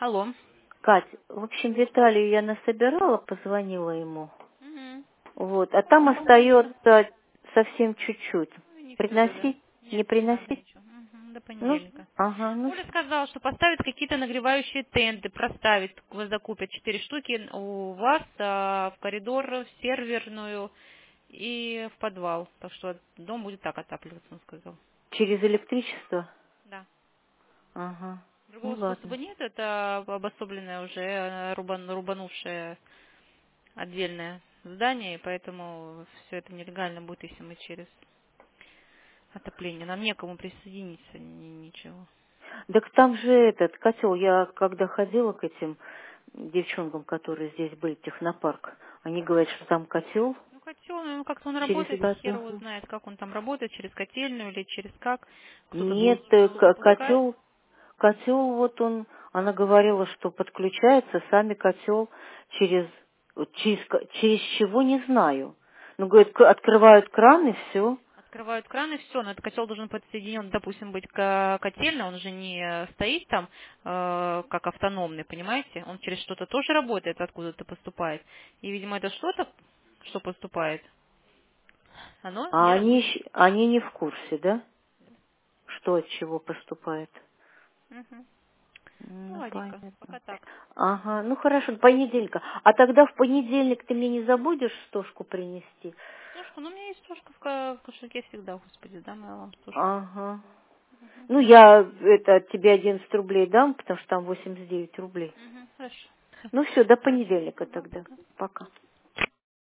Алло. Кать, в общем, Виталию я насобирала, позвонила ему. Мгм. Вот, а там Понятно. остается совсем чуть-чуть. Ну, не все же, да? Приносить? Не Нет, не надо приносить? ничего. Мгм, до Ну, понедельника. ага, ну, Оля сказала, что поставит какие-то нагревающие тенты, проставит, вас закупят 4 штуки у вас в коридор, в серверную и в подвал. Так что дом будет так отапливаться, он сказал. через электричество? Да. Ага, ну Другого способа ладно. нет, это обособленное уже, рубанувшее отдельное здание, и поэтому все это нелегально будет, если мы через отопление. Нам некому присоединиться, ничего. Так там же этот котел, я когда ходила к этим девчонкам, которые здесь были, технопарк, они говорят, что там котел Ну, котел, ну, как-то он через работает, хер это. его знает, как он там работает, через котельную или через как. Кто-то Нет, что-то пускает. котел, вот он, она говорила, что подключается сами котел через чего, не знаю. Ну, говорит, открывают кран и все. Открывают кран и все, но этот котел должен подсоединен, допустим, быть к котельной, он же не стоит там как автономный, понимаете? Он через что-то тоже работает, откуда-то поступает. И, видимо, это что-то, что поступает, оно не А работает. они не в курсе, да, что от чего поступает? Мгм. Ну, Ну, ладненько, понятно. пока так. Ага, ну хорошо, до понедельника. А тогда в понедельник ты мне не забудешь стошку принести? Стошку, ну, у меня есть стошка в кошельке всегда, господи, да, я вам стошку. Ага. Ну, я это тебе 11 рублей дам, потому что там 89 рублей. Мгм, хорошо. Ну все, до Ладно. понедельника Ага, тогда. пока. Пока.